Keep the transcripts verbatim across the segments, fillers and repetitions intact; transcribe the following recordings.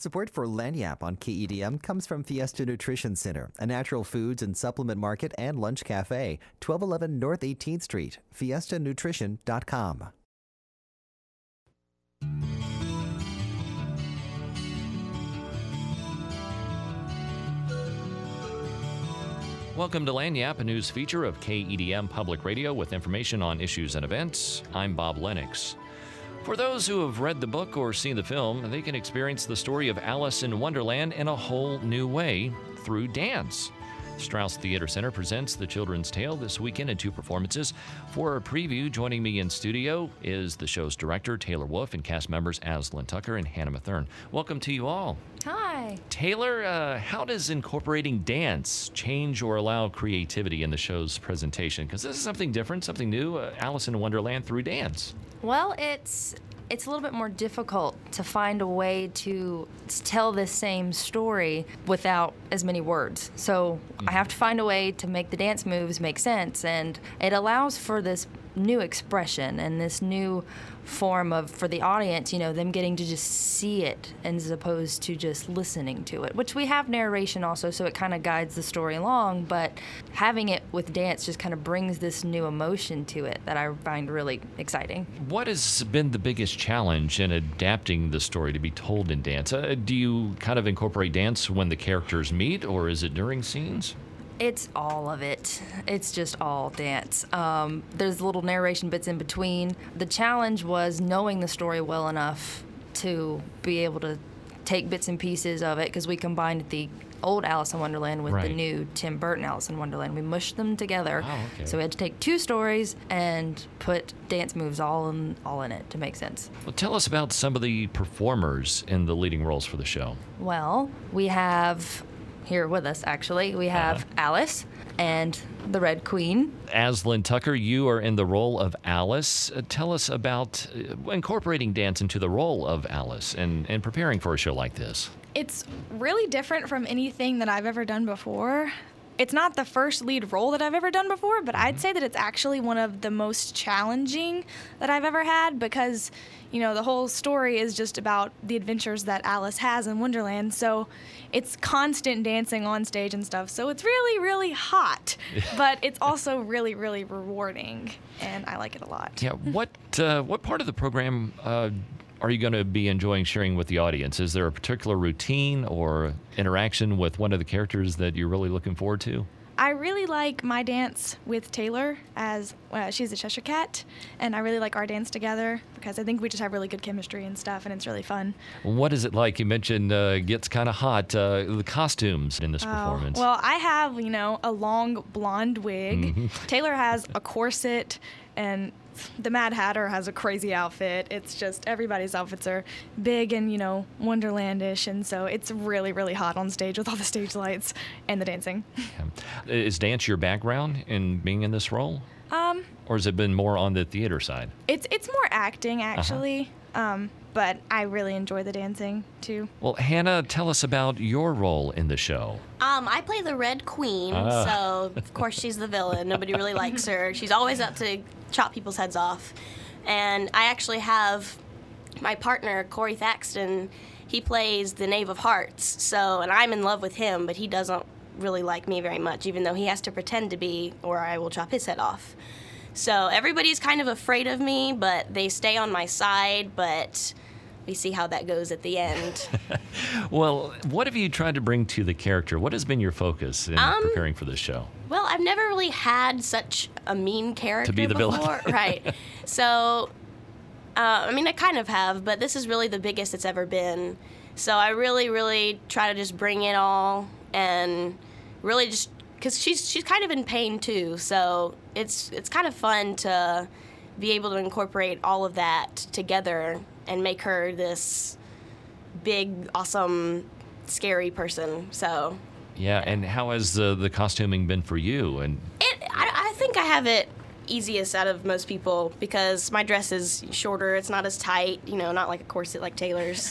Support for Lagniappe on K E D M comes from Fiesta Nutrition Center, a natural foods and supplement market and lunch cafe, twelve eleven North eighteenth Street, fiesta nutrition dot com. Welcome to Lagniappe, a news feature of K E D M Public Radio with information on issues and events. I'm Bob Lennox. For those who have read the book or seen the film, they can experience the story of Alice in Wonderland in a whole new way through dance. Strauss Theater Center presents the children's tale this weekend in two performances. For a preview, joining me in studio is the show's director, Taylor Wolf, and cast members Aslan Tucker and Hannah Mathern. Welcome to you all. Hi. Taylor, uh, how does incorporating dance change or allow creativity in the show's presentation? Because this is something different, something new, uh, Alice in Wonderland through dance. Well, it's it's a little bit more difficult to find a way to tell this same story without as many words. So mm-hmm. I have to find a way to make the dance moves make sense, and it allows for this new expression and this new form of, for the audience, you know, them getting to just see it as opposed to just listening to it, which we have narration also, so it kind of guides the story along, but having it with dance just kind of brings this new emotion to it that I find really exciting. What has been the biggest challenge in adapting the story to be told in dance? Uh, do you kind of incorporate dance when the characters meet, or is it during scenes? It's all of it. It's just all dance. Um, there's little narration bits in between. The challenge was knowing the story well enough to be able to take bits and pieces of it, because we combined the old Alice in Wonderland with right. the new Tim Burton Alice in Wonderland. We mushed them together. Oh, okay. So we had to take two stories and put dance moves all in, all in it to make sense. Well, tell us about some of the performers in the leading roles for the show. Well, we have... here with us, actually. We have uh-huh. Alice and the Red Queen. Aslan Tucker, you are in the role of Alice. Uh, tell us about uh, incorporating dance into the role of Alice and, and preparing for a show like this. It's really different from anything that I've ever done before. It's not the first lead role that I've ever done before, but mm-hmm. I'd say that it's actually one of the most challenging that I've ever had, because, you know, the whole story is just about the adventures that Alice has in Wonderland. So it's constant dancing on stage and stuff. So it's really, really hot, but it's also really, really rewarding, and I like it a lot. Yeah. What uh, what part of the program uh, are you going to be enjoying sharing with the audience? Is there a particular routine or interaction with one of the characters that you're really looking forward to? I really like my dance with Taylor, as uh, she's a Cheshire Cat, and I really like our dance together because I think we just have really good chemistry and stuff, and it's really fun. What is it like? You mentioned uh, it gets kind of hot. Uh, the costumes in this oh, performance. Well, I have, you know, a long blonde wig. Mm-hmm. Taylor has a corset, and the Mad Hatter has a crazy outfit. It's just everybody's outfits are big and, you know, Wonderlandish, and so it's really, really hot on stage with all the stage lights and the dancing. Yeah. Is dance your background in being in this role? Um, or has it been more on the theater side? It's it's more acting, actually, uh-huh. um, but I really enjoy the dancing, too. Well, Hannah, tell us about your role in the show. Um, I play the Red Queen, uh. so of course she's the villain. Nobody really likes her. She's always out to chop people's heads off. And I actually have my partner, Corey Thaxton. He plays the Knave of Hearts, so, and I'm in love with him, but he doesn't really like me very much, even though he has to pretend to be, or I will chop his head off. So everybody's kind of afraid of me, but they stay on my side, but we see how that goes at the end. Well, what have you tried to bring to the character? What has been your focus in um, preparing for this show? Well, I've never really had such a mean character to be the before. villain. Right. So, uh, I mean, I kind of have, but this is really the biggest it's ever been. So I really, really try to just bring it all and really just, because she's she's kind of in pain too. So it's it's kind of fun to be able to incorporate all of that together and make her this big, awesome, scary person. So. Yeah, and how has uh, the costuming been for you? And it, I, I think I have it easiest out of most people because my dress is shorter. It's not as tight, you know, not like a corset like Taylor's.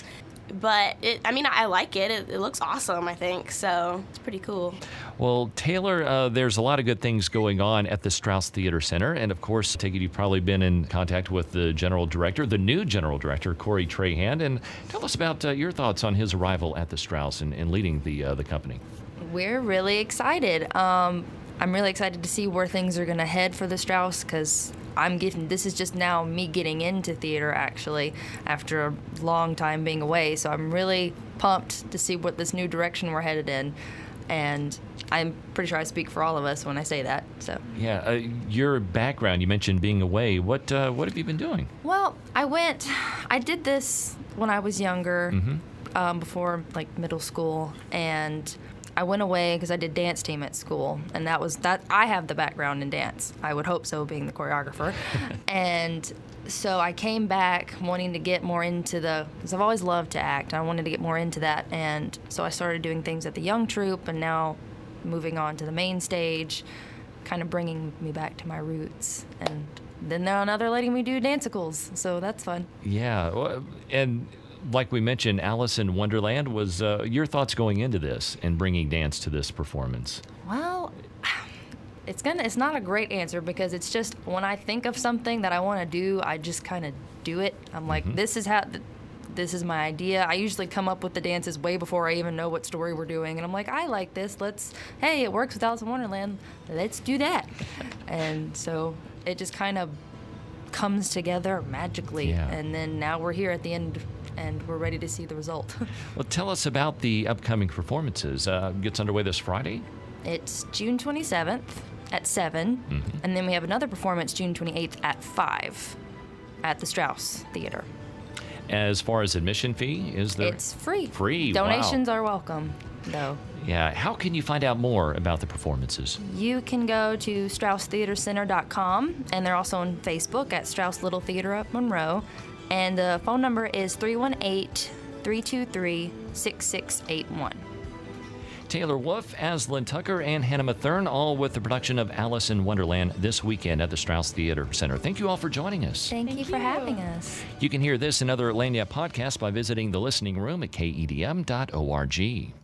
but it, I mean, I like it. it. It looks awesome, I think, so it's pretty cool. Well, Taylor, uh, there's a lot of good things going on at the Strauss Theater Center, and of course, I take it you've probably been in contact with the general director, the new general director, Corey Trahan, and tell us about uh, your thoughts on his arrival at the Strauss and, and leading the uh, the company. We're really excited. Um, I'm really excited to see where things are going to head for the Strauss, because I'm getting, this is just now me getting into theater, actually, after a long time being away. So I'm really pumped to see what this new direction we're headed in. And I'm pretty sure I speak for all of us when I say that. So Yeah, uh, your background, you mentioned being away. What uh, what have you been doing? Well, I went, I did this when I was younger, Mm-hmm. um, before like middle school, and I went away because I did dance team at school, and that was that. I have the background in dance. I would hope so, being the choreographer. And so I came back wanting to get more into the, because I've always loved to act. I wanted to get more into that, and so I started doing things at the young troupe, and now moving on to the main stage, kind of bringing me back to my roots. And then now now they're letting me do dancicles, so that's fun. Yeah, well, and like we mentioned, Alice in Wonderland was uh, your thoughts going into this and bringing dance to this performance. Well, it's gonna it's not a great answer, because it's just when I think of something that I want to do, I just kind of do it. I'm like, Mhm. this is how th- this is my idea. I usually come up with the dances way before I even know what story we're doing, and I'm like, I like this. Let's hey, it works with Alice in Wonderland. Let's do that. And so it just kind of comes together magically, Yeah. and then now we're here at the end, and we're ready to see the result. Well, tell us about the upcoming performances. Uh, gets underway this Friday. It's June twenty-seventh at seven, Mhm. and then we have another performance June twenty-eighth at five at the Strauss Theater. As far as admission fee, is there? It's free. Free, wow. Donations are welcome, though. Yeah. How can you find out more about the performances? You can go to strauss theater center dot com, and they're also on Facebook at Strauss Little Theater up Monroe. And the phone number is three one eight, three two three, six six eight one. Taylor Wolf, Aslan Tucker, and Hannah Mathern, all with the production of Alice in Wonderland this weekend at the Strauss Theater Center. Thank you all for joining us. Thank, Thank you for you. having us. You can hear this and other Lagniappe podcasts by visiting the listening room at K E D M dot org.